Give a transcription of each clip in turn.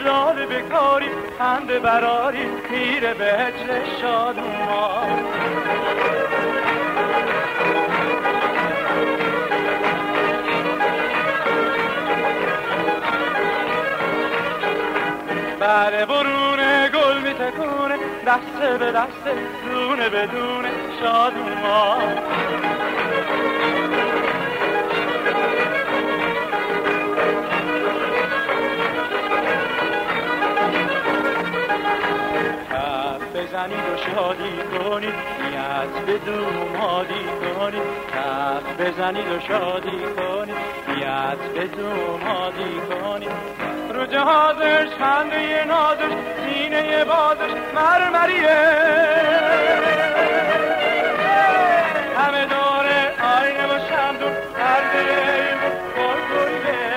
لاله بکاری خنده براری میره به هجر شادومان. بره برونه گل میتکونه دسته به دسته دونه به دونه شادومان. بزنید و شادی کنید نیت به دومادی کنید. کف بزنید و شادی کنید نیت به دومادی کنید. رو جهازش خنده نازش سینه بازش مرمریه. همه داره آینه و شمدون پرده گلگلیه.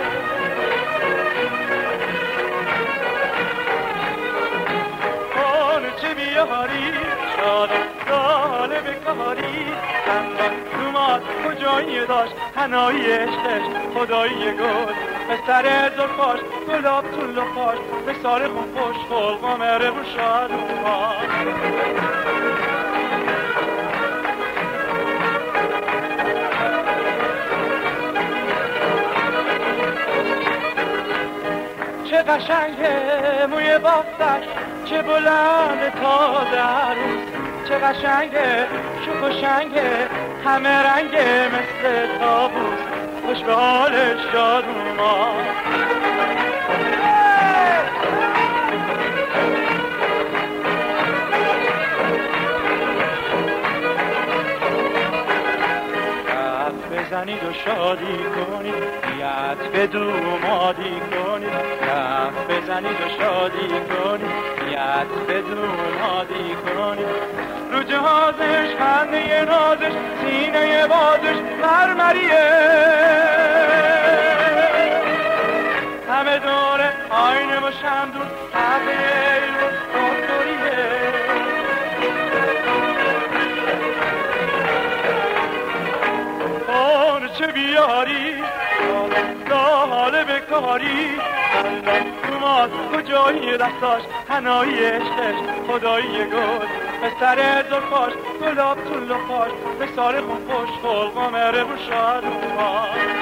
چه بیاری شاد ساله بکاری خندان دوماد کجایی داشت هنایی عشقش خدایی گل به سر زلفاش گلاب تو لپاش به سال خون خوش خلقا مره و شاد اومد. چه قشنگه موی بافتش چه بلند تازه عروس. چه قشنگه شوخ و شنگه همه رنگه مثل طاووس. خوش به حالش شاد اومد. بزنید و شادی کنید نیت به دومادی کنید. کف بزنید و شادی کنید نیت به دومادی کنید. رو جهازش خنده نازش سینه بازش مرمریه. همه دوره آینه و شمدون همه دکتریه. چه بیاری ساله بکاری اومد کجایی دستاش هنایی عشقش خدایی گل به سر زلفاش گلاب تو لپاش به سال خون خوش خلقا مره و شاد اومد.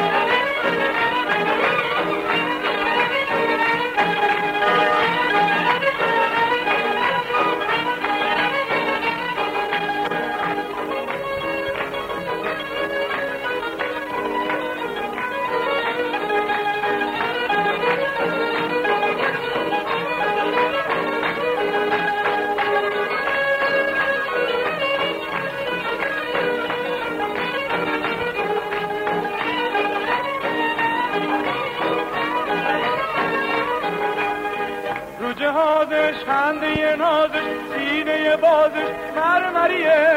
جهازش خنده نازش سینه بازش مرمریه.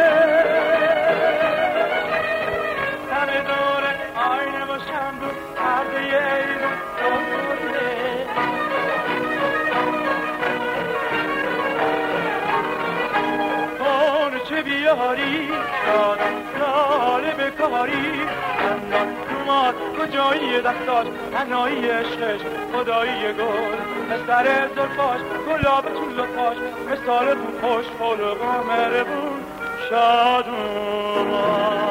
همه دوره آینه و شمدون پرده ایرون دنبوریه. اون چه بیاری شادم لاله بکاری خندان دوماد کجایی دستاش هنایی عشقش خدایی گل به سر زلفاش گلاب تو لپاش مثال خوش خلقا مهربون شاد اومد.